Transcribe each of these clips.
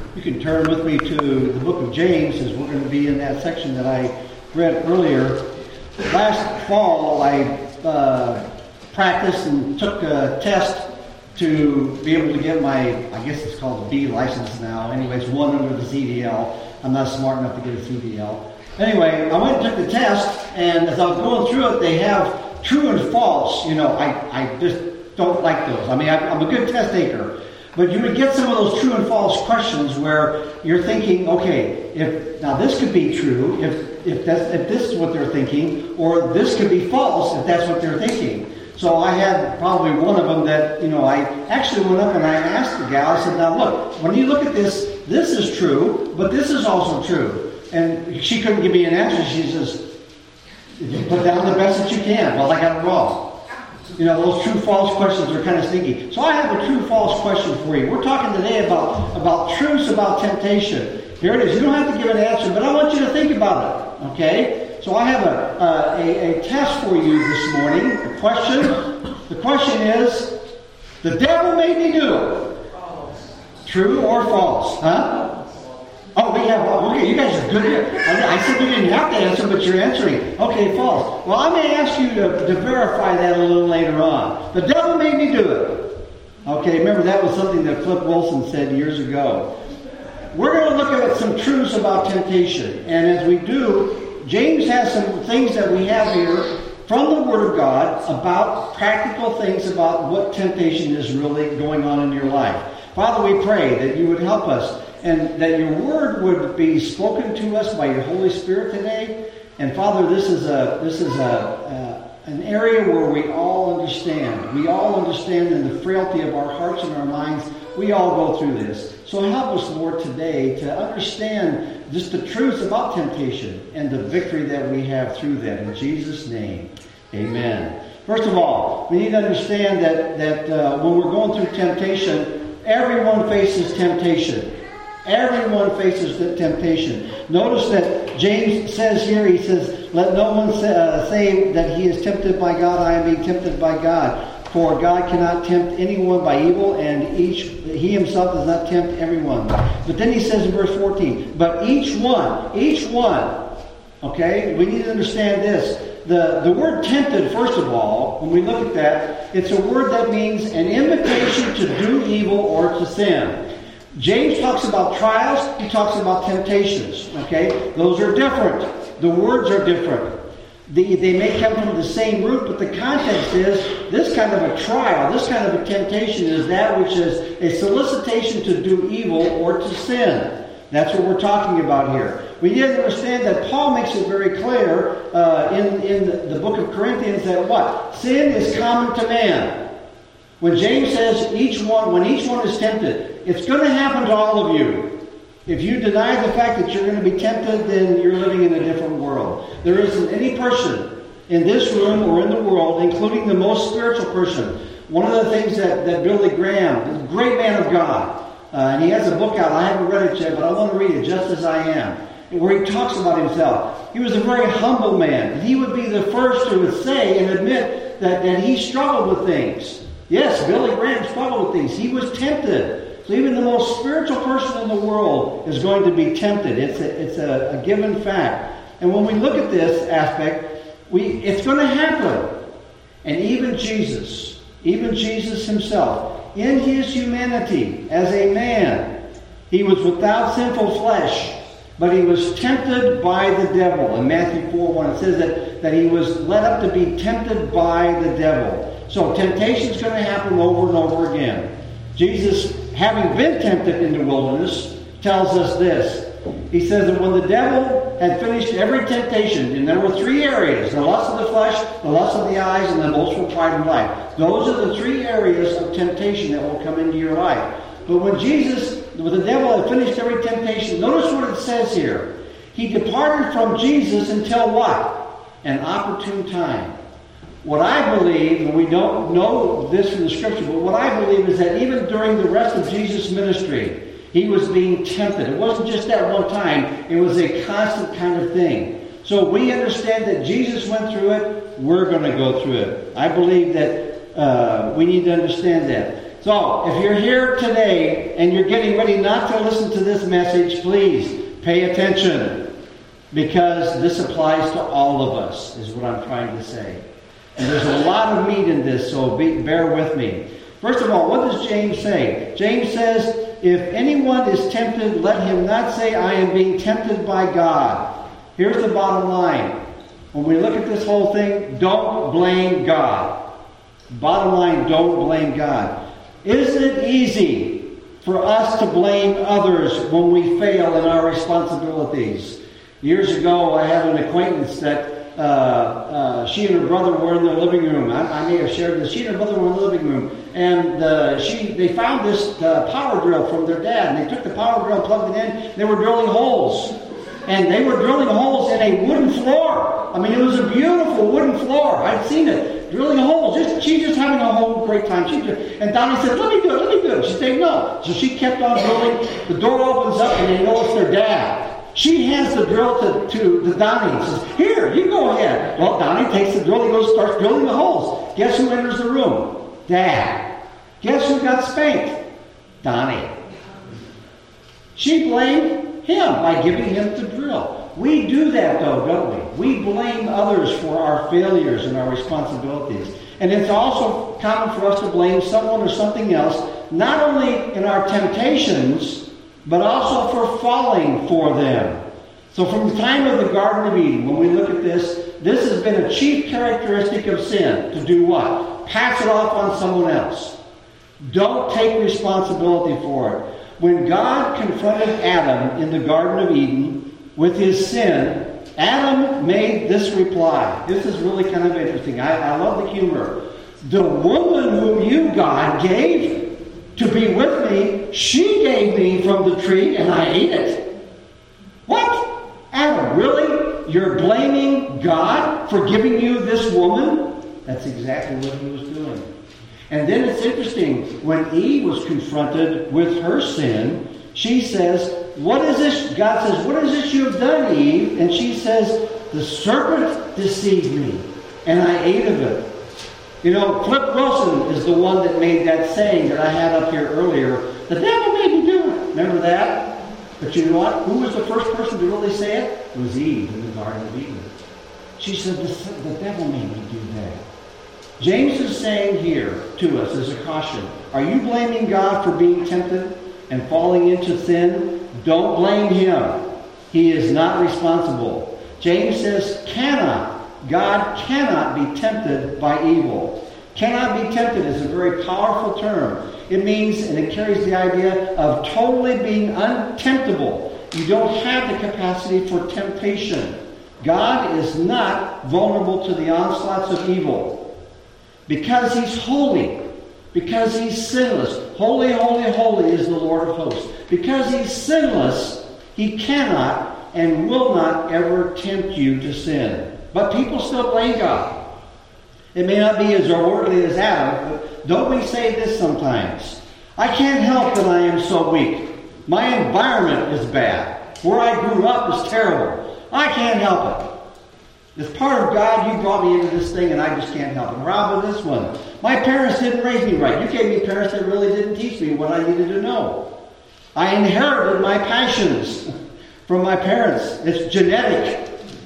you can turn with me to the book of James, as we're going to be in that section that I read earlier. Last fall, I practiced and took a test to be able to get my, I guess it's called a B license now. Anyways, one under the CDL. I'm not smart enough to get a CDL. Anyway, I went and took the test, and as I was going through it, they have true and false. You know, I just don't like those. I mean, I'm a good test taker. But you would get some of those true and false questions where you're thinking, okay, now this could be true if this is what they're thinking, or this could be false if that's what they're thinking. So I had probably one of them that, I actually went up and I asked the gal, I said, now look, when you look at this is true, but this is also true. And she couldn't give me an answer. She says, you put down the best that you can. Well, I got it wrong. Those true-false questions are kind of sneaky. So I have a true-false question for you. We're talking today about truths about temptation. Here it is. You don't have to give an answer, but I want you to think about it. Okay? So I have a test for you this morning. The question is, the devil made me do it. True or false? Huh? Oh, okay, you guys are good here. I said you didn't have to answer, but you're answering. Okay, false. Well, I may ask you to verify that a little later on. The devil made me do it. Okay, remember that was something that Flip Wilson said years ago. We're going to look at some truths about temptation. And as we do, James has some things that we have here from the Word of God about practical things about what temptation is really going on in your life. Father, we pray that you would help us and that your Word would be spoken to us by your Holy Spirit today. And Father, this is an area where we all understand. We all understand in the frailty of our hearts and our minds. We all go through this. So help us, Lord, today to understand just the truths about temptation and the victory that we have through that. In Jesus' name, amen. First of all, we need to understand that when we're going through temptation, everyone faces temptation. Everyone faces the temptation. Notice that James says here, he says, let no one say that he is tempted by God. I am being tempted by God. For God cannot tempt anyone by evil, and he himself does not tempt everyone. But then he says in verse 14, but each one, okay, we need to understand this. The word tempted, first of all, when we look at that, it's a word that means an invitation to do evil or to sin. James talks about trials, he talks about temptations, okay? Those are different. The words are different. They may come from the same root, but the context is this kind of a trial, this kind of a temptation is that which is a solicitation to do evil or to sin. That's what we're talking about here. We need to understand that Paul makes it very clear in the book of Corinthians that what? Sin is common to man. When James says when each one is tempted, it's going to happen to all of you. If you deny the fact that you're going to be tempted, then you're living in a different world. There isn't any person in this room or in the world, including the most spiritual person. One of the things that Billy Graham, a great man of God, and he has a book out, I haven't read it yet, but I want to read it, Just As I Am, where he talks about himself. He was a very humble man, and he would be the first who would say and admit that he struggled with things. Yes, Billy Graham struggled with things. He was tempted. So even the most spiritual person in the world is going to be tempted. It's a given fact. And when we look at this aspect, it's going to happen. And even Jesus himself, in his humanity as a man, he was without sinful flesh, but he was tempted by the devil. In Matthew 4:1, it says that he was led up to be tempted by the devil. So temptation is going to happen over and over again. Jesus, having been tempted in the wilderness, tells us this. He says that when the devil had finished every temptation, and there were three areas, the lust of the flesh, the lust of the eyes, and the boastful pride of life. Those are the three areas of temptation that will come into your life. But when the devil had finished every temptation, notice what it says here. He departed from Jesus until what? An opportune time. What I believe, and we don't know this from the Scripture, but what I believe is that even during the rest of Jesus' ministry, he was being tempted. It wasn't just that one time. It was a constant kind of thing. So we understand that Jesus went through it. We're going to go through it. I believe that we need to understand that. So, if you're here today and you're getting ready not to listen to this message, please pay attention. Because this applies to all of us, is what I'm trying to say. And there's a lot of meat in this, so bear with me. First of all, what does James say? James says, if anyone is tempted, let him not say, I am being tempted by God. Here's the bottom line. When we look at this whole thing, don't blame God. Bottom line, don't blame God. Isn't it easy for us to blame others when we fail in our responsibilities? Years ago, I had an acquaintance that she and her brother were in the living room. I may have shared this. She and her brother were in the living room. And they found this power drill from their dad. And they took the power drill and plugged it in. They were drilling holes. And they were drilling holes in a wooden floor. I mean, it was a beautiful wooden floor. I'd seen it. Drilling holes. She's just having a whole great time. And Donnie said, let me do it. She said, no. So she kept on drilling. The door opens up and they know it's their dad. She hands the drill to Donnie and says, here, you go ahead. Well, Donnie takes the drill. He starts drilling the holes. Guess who enters the room? Dad. Guess who got spanked? Donnie. She blamed him by giving him the drill. We do that, though, don't we? We blame others for our failures and our responsibilities. And it's also common for us to blame someone or something else, not only in our temptations, but also for falling for them. So from the time of the Garden of Eden, when we look at this has been a chief characteristic of sin. To do what? Pass it off on someone else. Don't take responsibility for it. When God confronted Adam in the Garden of Eden with his sin, Adam made this reply. This is really kind of interesting. I love the humor. The woman whom you, God, gave to be with me, she gave me from the tree and I ate it. What? Adam, really? You're blaming God for giving you this woman? That's exactly what he was doing. And then it's interesting, when Eve was confronted with her sin, she says, what is this? God says, what is this you have done, Eve? And she says, the serpent deceived me and I ate of it. You know, Flip Wilson is the one that made that saying that I had up here earlier. The devil made me do it. Remember that? But you know what? Who was the first person to really say it? It was Eve in the Garden of Eden. She said, the devil made me do that. James is saying here to us as a caution, are you blaming God for being tempted and falling into sin? Don't blame him. He is not responsible. James says, God cannot be tempted by evil. Cannot be tempted is a very powerful term. It means, and it carries the idea of totally being untemptable. You don't have the capacity for temptation. God is not vulnerable to the onslaughts of evil. Because he's holy. Because he's sinless. Holy, holy, holy is the Lord of hosts. Because he's sinless, he cannot and will not ever tempt you to sin. But people still blame God. It may not be as overtly as Adam, but don't we say this sometimes? I can't help that I am so weak. My environment is bad. Where I grew up is terrible. I can't help it. As part of God, you brought me into this thing and I just can't help it. Rob with this one. My parents didn't raise me right. You gave me parents that really didn't teach me what I needed to know. I inherited my passions from my parents. It's genetic.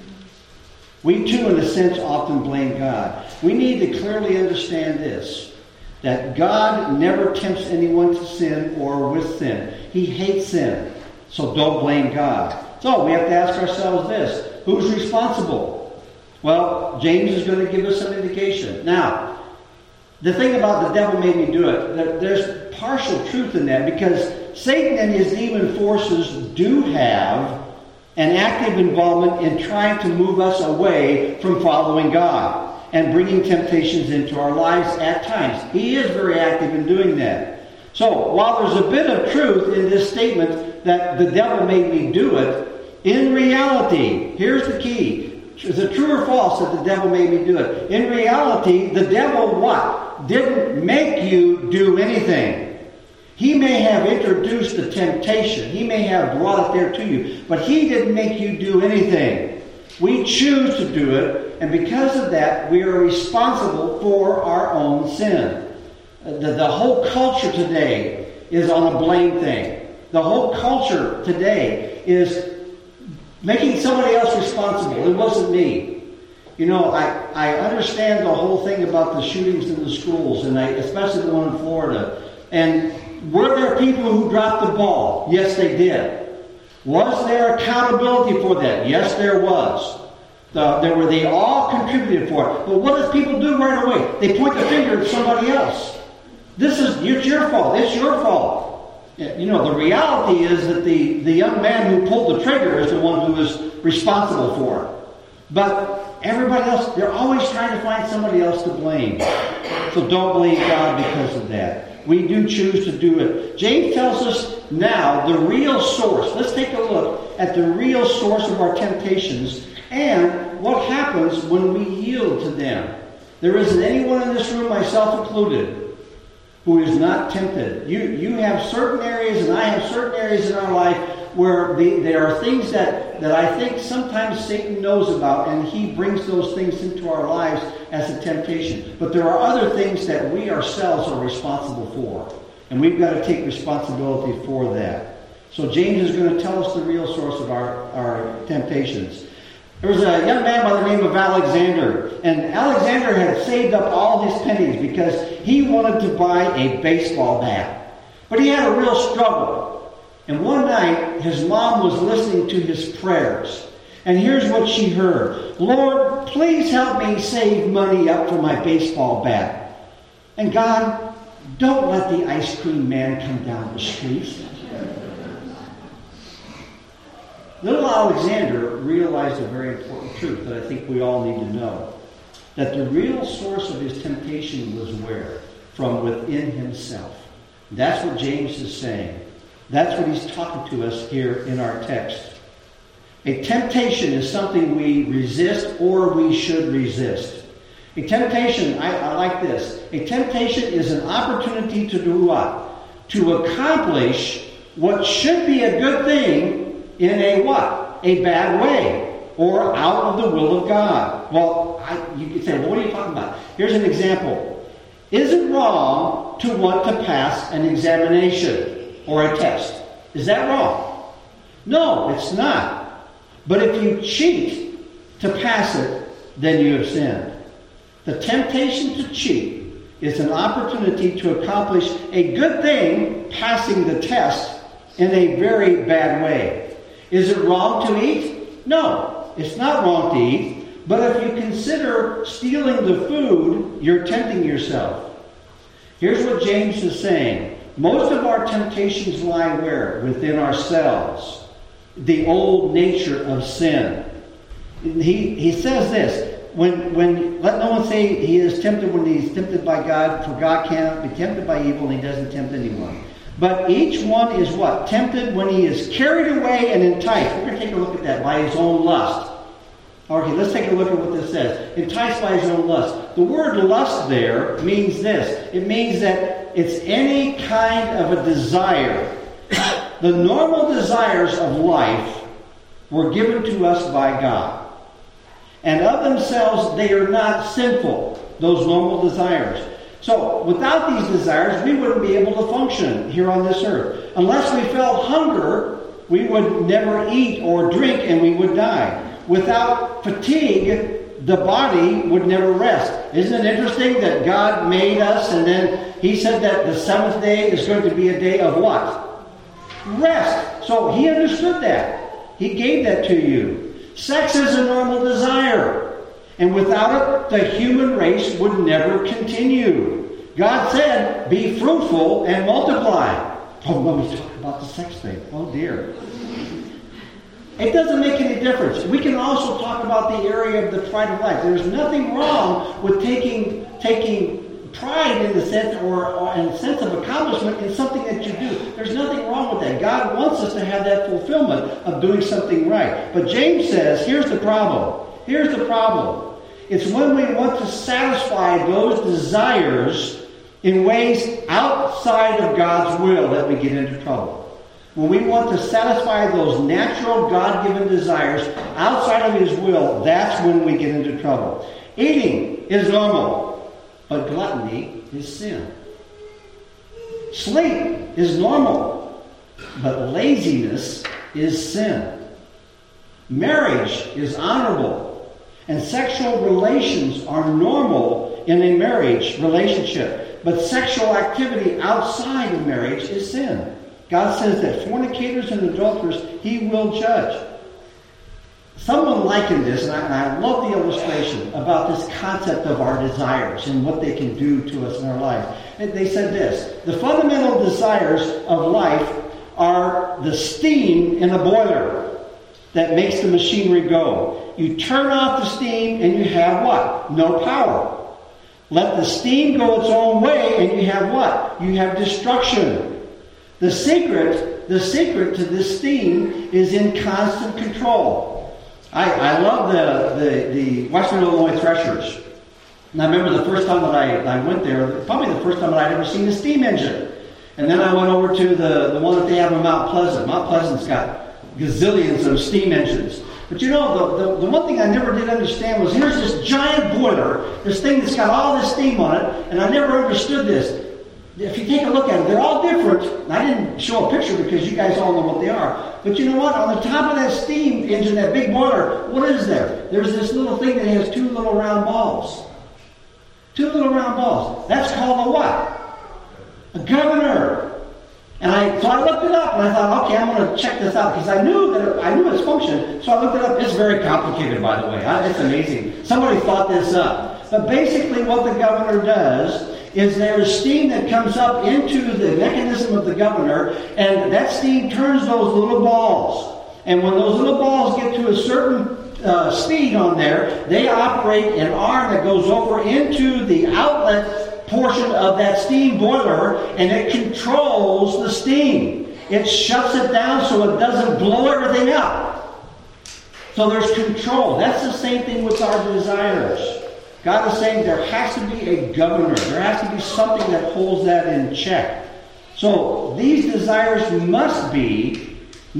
We too, in a sense, often blame God. We need to clearly understand this, that God never tempts anyone to sin or with sin. He hates sin. So don't blame God. So we have to ask ourselves this, who's responsible? Well, James is going to give us some indication. Now, the thing about the devil made me do it, there's partial truth in that, because Satan and his demon forces do have an active involvement in trying to move us away from following God and bringing temptations into our lives at times. He is very active in doing that. So, while there's a bit of truth in this statement that the devil made me do it, in reality, here's the key. Is it true or false that the devil made me do it? In reality, the devil what? Didn't make you do anything. He may have introduced the temptation. He may have brought it there to you. But he didn't make you do anything. We choose to do it. And because of that, we are responsible for our own sin. The whole culture today is on a blame thing. The whole culture today is making somebody else responsible. It wasn't me. You know, I understand the whole thing about the shootings in the schools, and especially the one in Florida. And were there people who dropped the ball? Yes, they did. Was there accountability for that? Yes, there was. They all contributed for it. But what does people do right away? They point the finger at somebody else. It's your fault. It's your fault. You know, the reality is that the young man who pulled the trigger is the one who is responsible for it. But everybody else, they're always trying to find somebody else to blame. So don't blame God because of that. We do choose to do it. James tells us now the real source. Let's take a look at the real source of our temptations and what happens when we yield to them. There isn't anyone in this room, myself included, who is not tempted. You have certain areas, and I have certain areas in our life where there are things that I think sometimes Satan knows about, and he brings those things into our lives as a temptation. But there are other things that we ourselves are responsible for, and we've got to take responsibility for that. So James is going to tell us the real source of our temptations. There was a young man by the name of Alexander, and Alexander had saved up all his pennies because he wanted to buy a baseball bat. But he had a real struggle. And one night, his mom was listening to his prayers. And here's what she heard. Lord, please help me save money up for my baseball bat. And God, don't let the ice cream man come down the street. Little Alexander realized a very important truth that I think we all need to know. That the real source of his temptation was where? From within himself. That's what James is saying. That's what he's talking to us here in our text. A temptation is something we resist or we should resist. A temptation, I like this. A temptation is an opportunity to do what? To accomplish what should be a good thing in a what? A bad way. Or out of the will of God. Well, you could say, well, what are you talking about? Here's an example. Is it wrong to want to pass an examination or a test? Is that wrong? No, it's not. But if you cheat to pass it, then you have sinned. The temptation to cheat is an opportunity to accomplish a good thing, passing the test, in a very bad way. Is it wrong to eat? No, it's not wrong to eat. But if you consider stealing the food, you're tempting yourself. Here's what James is saying. Most of our temptations lie where? Within ourselves. The old nature of sin. He says this. When let no one say he is tempted when he is tempted by God, for God cannot be tempted by evil, and he doesn't tempt anyone. But each one is what? Tempted when he is carried away and enticed. We're going to take a look at that. By his own lust. Okay, let's take a look at what this says. Enticed by his own lust. The word lust there means this. It means that it's any kind of a desire. The normal desires of life were given to us by God. And of themselves, they are not sinful, those normal desires. So, without these desires, we wouldn't be able to function here on this earth. Unless we felt hunger, we would never eat or drink and we would die. Without fatigue, the body would never rest. Isn't it interesting that God made us and then He said that the seventh day is going to be a day of what? Rest. So He understood that. He gave that to you. Sex is a normal desire. And without it, the human race would never continue. God said, be fruitful and multiply. Oh, let me talk about the sex thing. Oh, dear. It doesn't make any difference. We can also talk about the area of the pride of life. There's nothing wrong with taking pride in the sense or in the sense of accomplishment in something that you do. There's nothing wrong with that. God wants us to have that fulfillment of doing something right. But James says, here's the problem. Here's the problem. It's when we want to satisfy those desires in ways outside of God's will that we get into trouble. When we want to satisfy those natural God-given desires outside of His will, that's when we get into trouble. Eating is normal, but gluttony is sin. Sleep is normal, but laziness is sin. Marriage is honorable, and sexual relations are normal in a marriage relationship. But sexual activity outside of marriage is sin. God says that fornicators and adulterers He will judge. Someone likened this, and I love the illustration about this concept of our desires and what they can do to us in our life. And they said this: the fundamental desires of life are the steam in a boiler that makes the machinery go. You turn off the steam and you have what? No power. Let the steam go its own way and you have what? You have destruction. The secret to this steam is in constant control. I love the Western Illinois Threshers. And I remember the first time that I went there, probably the first time that I'd ever seen a steam engine. And then I went over to the one that they have in Mount Pleasant. Mount Pleasant's got gazillions of steam engines. But you know, the one thing I never did understand was here's this giant boiler, this thing that's got all this steam on it, and I never understood this. If you take a look at it, they're all different. I didn't show a picture because you guys all know what they are. But you know what? On the top of that steam engine, that big boiler, what is there? There's this little thing that has two little round balls. Two little round balls. That's called a what? A governor. And so I looked it up and I thought, okay, I'm going to check this out because I knew its function. So I looked it up. It's very complicated, by the way. It's amazing. Somebody thought this up. But basically what the governor does is there's steam that comes up into the mechanism of the governor, and that steam turns those little balls. And when those little balls get to a certain speed on there, they operate an arm that goes over into the outlet portion of that steam boiler, and it controls the steam. It shuts it down so it doesn't blow everything up. So there's control. That's the same thing with our desires. God is saying there has to be a governor. There has to be something that holds that in check. So these desires must be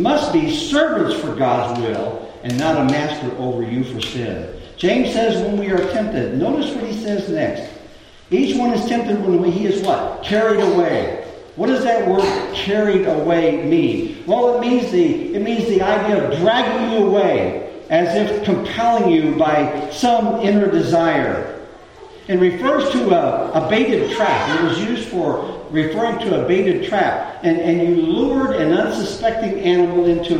servants for God's will and not a master over you for sin. James says when we are tempted, notice what he says next. Each one is tempted when he is what? Carried away. What does that word carried away mean? Well, it means the idea of dragging you away, as if compelling you by some inner desire. It refers to a baited trap. It was used for referring to a baited trap. And you lured an unsuspecting animal into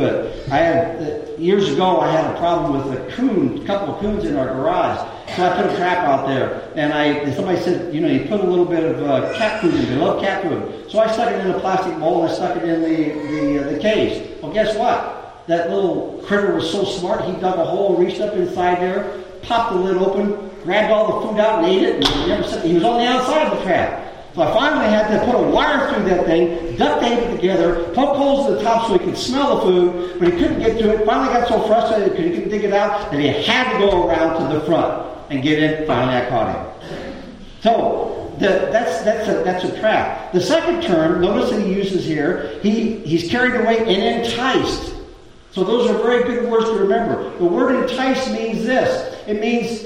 it. Years ago, I had a problem with a couple of coons in our garage. So I put a trap out there. And somebody said, you put a little bit of cat food in. They love cat food. So I stuck it in a plastic bowl and I stuck it in the cage. Well, guess what? That little critter was so smart, he dug a hole, reached up inside there, popped the lid open, grabbed all the food out and ate it, and he was on the outside of the trap. So I finally had to put a wire through that thing, duct tape it together, poke holes in the top so he could smell the food, but he couldn't get to it. Finally got so frustrated because he couldn't dig it out that he had to go around to the front and get in. Finally I caught him. So that's a trap. The second term, notice that he uses here, he's carried away and enticed. So those are very good words to remember. The word entice means this. It means,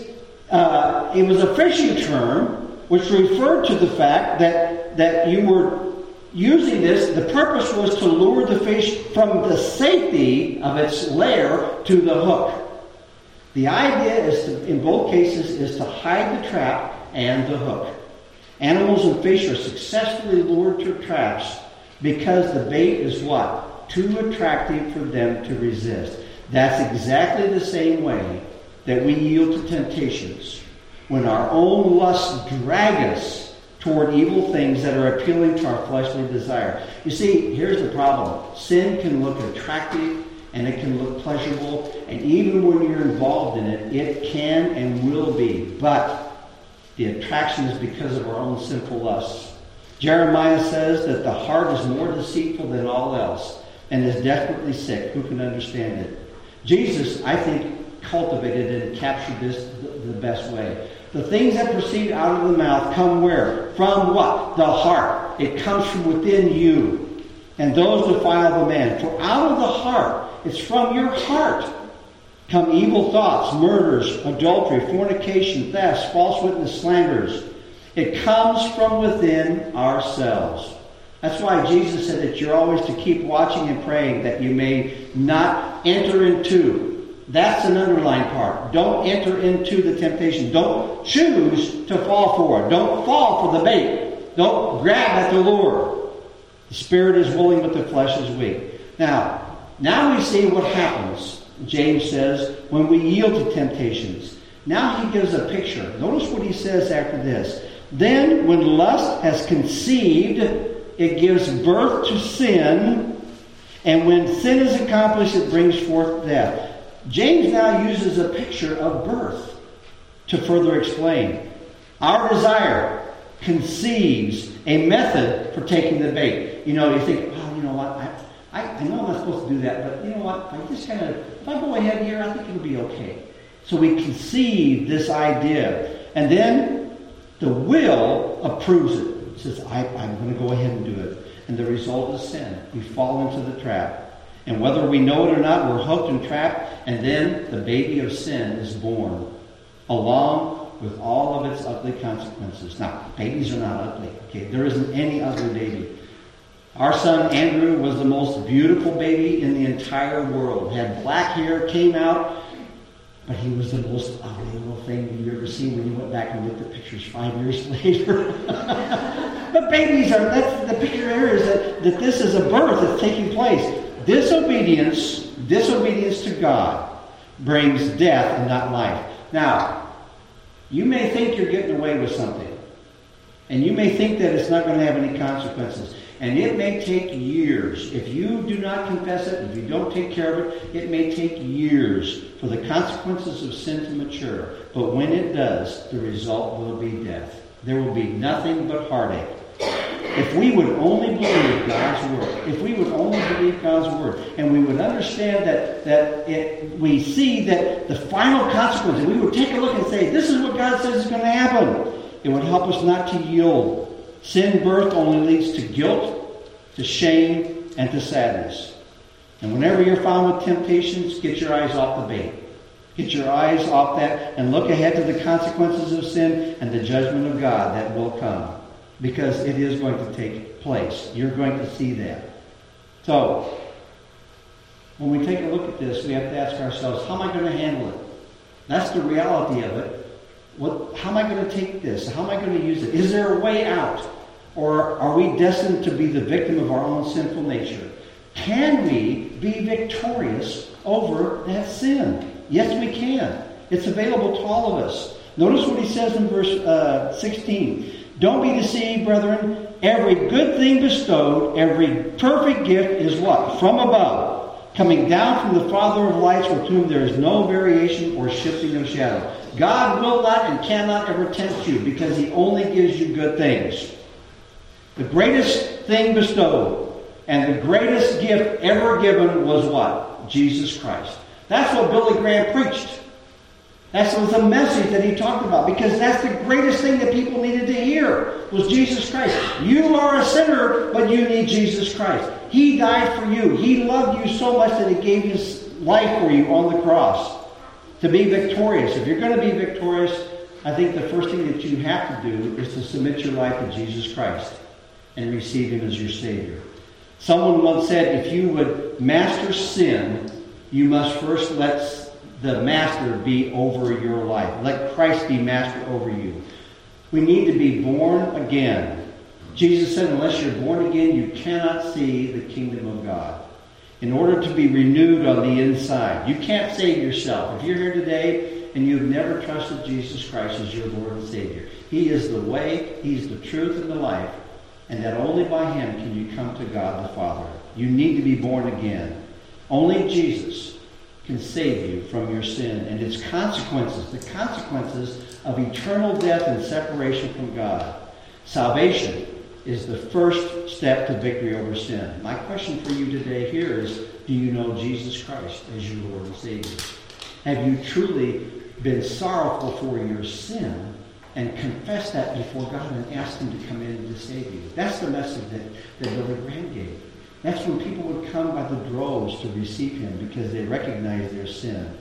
it was a fishing term which referred to the fact that you were using this. The purpose was to lure the fish from the safety of its lair to the hook. The idea in both cases is to hide the trap and the hook. Animals and fish are successfully lured to traps because the bait is what? Too attractive for them to resist. That's exactly the same way that we yield to temptations when our own lusts drag us toward evil things that are appealing to our fleshly desire. You see, here's the problem. Sin can look attractive and it can look pleasurable, and even when you're involved in it, it can and will be. But the attraction is because of our own sinful lusts. Jeremiah says that the heart is more deceitful than all else and is desperately sick. Who can understand it? Jesus, I think, cultivated and captured this the best way. The things that proceed out of the mouth come where? From what? The heart. It comes from within you. And those defile the man. For out of the heart, it's from your heart, come evil thoughts, murders, adultery, fornication, thefts, false witness, slanders. It comes from within ourselves. That's why Jesus said that you're always to keep watching and praying that you may not enter into. That's an underlined part. Don't enter into the temptation. Don't choose to fall for it. Don't fall for the bait. Don't grab at the lure. The spirit is willing, but the flesh is weak. Now we see what happens, James says, when we yield to temptations. Now he gives a picture. Notice what he says after this. Then when lust has conceived, it gives birth to sin. And when sin is accomplished, it brings forth death. James now uses a picture of birth to further explain. Our desire conceives a method for taking the bait. You think, oh, you know what, I know I'm not supposed to do that, but you know what, if I go ahead here, I think it'll be okay. So we conceive this idea. And then the will approves it. It says, I'm going to go ahead and do it. And the result is sin. We fall into the trap. And whether we know it or not, we're hooked and trapped. And then the baby of sin is born, along with all of its ugly consequences. Now, babies are not ugly. Okay, there isn't any ugly baby. Our son Andrew was the most beautiful baby in the entire world. Had black hair, came out, but he was the most ugly little thing you've ever seen when you went back and looked at pictures 5 years later. But babies are, that's the picture here is that this is a birth that's taking place. Disobedience to God brings death and not life. Now, you may think you're getting away with something. And you may think that it's not going to have any consequences. And it may take years. If you do not confess it, if you don't take care of it, it may take years for the consequences of sin to mature. But when it does, the result will be death. There will be nothing but heartache. If we would only believe God's Word, and we would understand we see that the final consequences, we would take a look and say, this is what God says is going to happen. It would help us not to yield. Sin birth only leads to guilt, to shame, and to sadness. And whenever you're found with temptations, get your eyes off the bait. Get your eyes off that and look ahead to the consequences of sin and the judgment of God that will come. Because it is going to take place. You're going to see that. So, when we take a look at this, we have to ask ourselves, how am I going to handle it? That's the reality of it. How am I going to take this? How am I going to use it? Is there a way out? Or are we destined to be the victim of our own sinful nature? Can we be victorious over that sin? Yes, we can. It's available to all of us. Notice what he says in verse 16. Don't be deceived, brethren. Every good thing bestowed, every perfect gift is what? From above, coming down from the Father of lights, with whom there is no variation or shifting of shadow. God will not and cannot ever tempt you because He only gives you good things. The greatest thing bestowed and the greatest gift ever given was what? Jesus Christ. That's what Billy Graham preached. That was the message that he talked about, because that's the greatest thing that people needed to hear was Jesus Christ. You are a sinner, but you need Jesus Christ. He died for you. He loved you so much that He gave His life for you on the cross to be victorious. If you're going to be victorious, I think the first thing that you have to do is to submit your life to Jesus Christ and receive Him as your Savior. Someone once said, if you would master sin, you must first let the master be over your life. Let Christ be master over you. We need to be born again. Jesus said, unless you're born again, you cannot see the kingdom of God. In order to be renewed on the inside. You can't save yourself. If you're here today and you've never trusted Jesus Christ as your Lord and Savior, He is the way, He's the truth, and the life. And that only by Him can you come to God the Father. You need to be born again. Only Jesus can save you from your sin and its consequences, the consequences of eternal death and separation from God. Salvation is the first step to victory over sin. My question for you today here is, do you know Jesus Christ as your Lord and Savior? Have you truly been sorrowful for your sin and confessed that before God and asked Him to come in and to save you? That's the message that Billy Graham gave. That's when people would come by the droves to receive Him because they recognize their sin.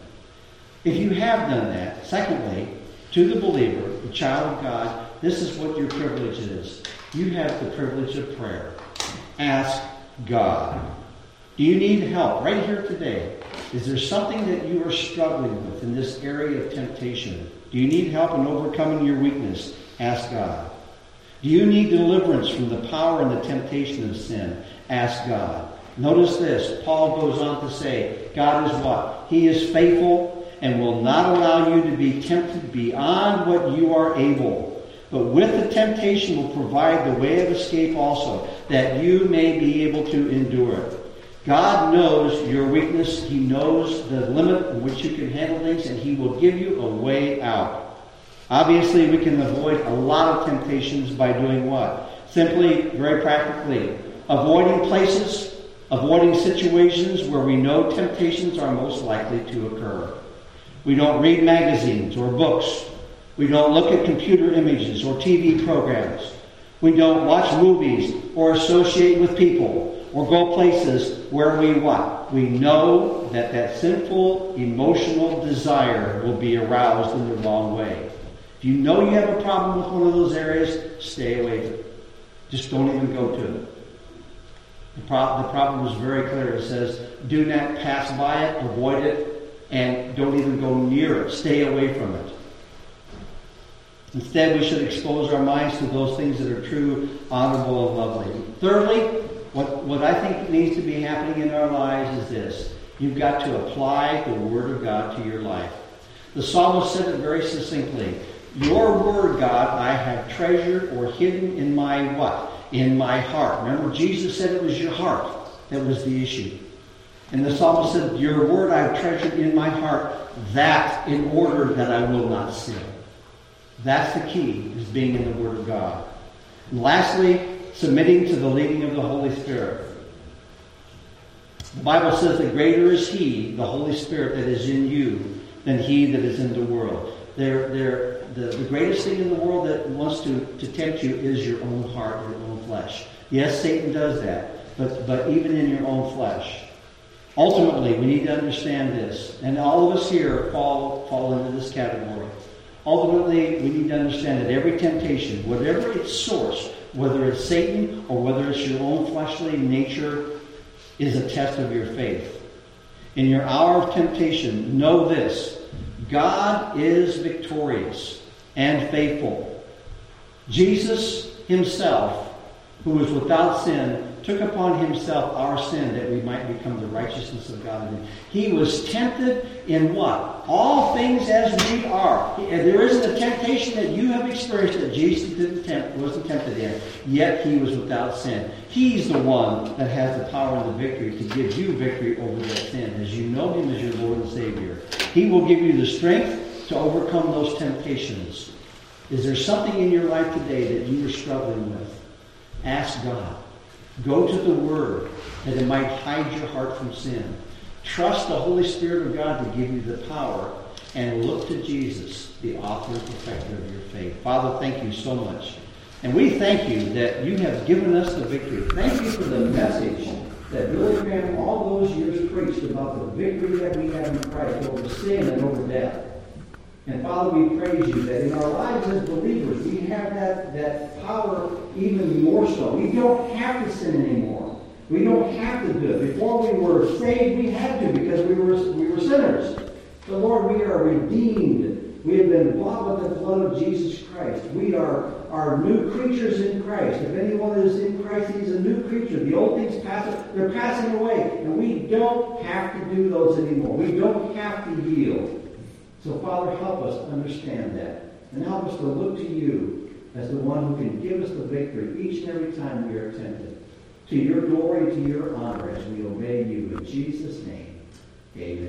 If you have done that, secondly, to the believer, the child of God, this is what your privilege is. You have the privilege of prayer. Ask God. Do you need help right here today? Is there something that you are struggling with in this area of temptation? Do you need help in overcoming your weakness? Ask God. Do you need deliverance from the power and the temptation of sin? Ask God. Notice this. Paul goes on to say, God is what? He is faithful and will not allow you to be tempted beyond what you are able. But with the temptation will provide the way of escape also, that you may be able to endure it. God knows your weakness. He knows the limit in which you can handle things, and He will give you a way out. Obviously, we can avoid a lot of temptations by doing what? Simply, very practically, avoiding places, avoiding situations where we know temptations are most likely to occur. We don't read magazines or books. We don't look at computer images or TV programs. We don't watch movies or associate with people or go places where we what? We know that that sinful emotional desire will be aroused in the wrong way. If you know you have a problem with one of those areas, stay away from it. Just don't even go to it. The problem is very clear. It says, do not pass by it, avoid it, and don't even go near it. Stay away from it. Instead, we should expose our minds to those things that are true, honorable, and lovely. Thirdly, what I think needs to be happening in our lives is this. You've got to apply the Word of God to your life. The psalmist said it very succinctly. Your Word, God, I have treasured or hidden in my what? In my heart. Remember, Jesus said it was your heart that was the issue. And the psalmist said, your Word I have treasured in my heart, that in order that I will not sin. That's the key, is being in the Word of God. And lastly, submitting to the leading of the Holy Spirit. The Bible says that greater is He, the Holy Spirit, that is in you than he that is in the world. The greatest thing in the world that wants to tempt you is your own heart, your own flesh. Yes, Satan does that, but even in your own flesh. Ultimately, we need to understand this, and all of us here fall into this category. Ultimately, we need to understand that every temptation, whatever its source, whether it's Satan or whether it's your own fleshly nature, is a test of your faith. In your hour of temptation, know this. God is victorious and faithful. Jesus Himself, who was without sin, took upon Himself our sin that we might become the righteousness of God in Him. He was tempted in what? All things as we are. There isn't a temptation that you have experienced that Jesus wasn't tempted in, yet He was without sin. He's the one that has the power and the victory to give you victory over that sin. As you know Him as your Lord and Savior, He will give you the strength to overcome those temptations. Is there something in your life today that you are struggling with? Ask God. Go to the Word that it might hide your heart from sin. Trust the Holy Spirit of God to give you the power, and look to Jesus, the author and perfecter of your faith. Father, thank you so much. And we thank you that you have given us the victory. Thank you for the message that Billy Graham all those years preached about the victory that we have in Christ over sin and over death. And Father, we praise you that in our lives as believers, we have that power even more so. We don't have to sin anymore. We don't have to do it. Before we were saved, we had to because we were sinners. But Lord, we are redeemed. We have been bought with the blood of Jesus Christ. We are new creatures in Christ. If anyone is in Christ, he's a new creature. The old things they're passing away. And we don't have to do those anymore. We don't have to yield. So, Father, help us understand that. And help us to look to you as the one who can give us the victory each and every time we are tempted. To your glory, to your honor, as we obey you. In Jesus' name, amen.